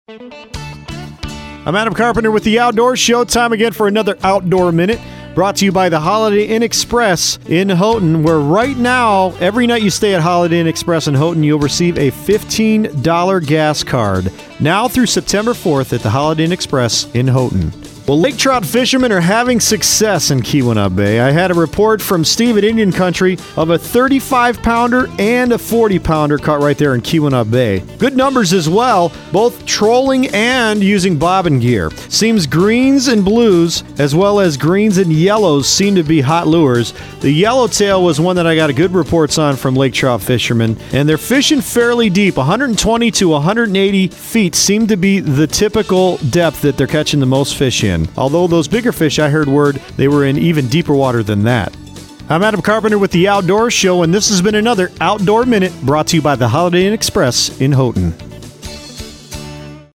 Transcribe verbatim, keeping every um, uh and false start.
I'm Adam Carpenter with the Outdoor Show. Time again for another Outdoor Minute, brought to you by the Holiday Inn Express in Houghton, where right now, every night you stay at Holiday Inn Express in Houghton, you'll receive a fifteen dollars gas card. Now through September fourth at the Holiday Inn Express in Houghton. Well, lake trout fishermen are having success in Keweenaw Bay. I had a report from Steve at Indian Country of a thirty-five pounder and a forty pounder caught right there in Keweenaw Bay. Good numbers as well, both trolling and using bobbin gear. Seems greens and blues, as well as greens and yellows, seem to be hot lures. The yellowtail was one that I got good reports on from lake trout fishermen, and they're fishing fairly deep. one hundred twenty to one hundred eighty feet seem to be the typical depth that they're catching the most fish in. Although those bigger fish, I heard word they were in even deeper water than that. I'm Adam Carpenter with the Outdoor Show, and this has been another Outdoor Minute brought to you by the Holiday Inn Express in Houghton.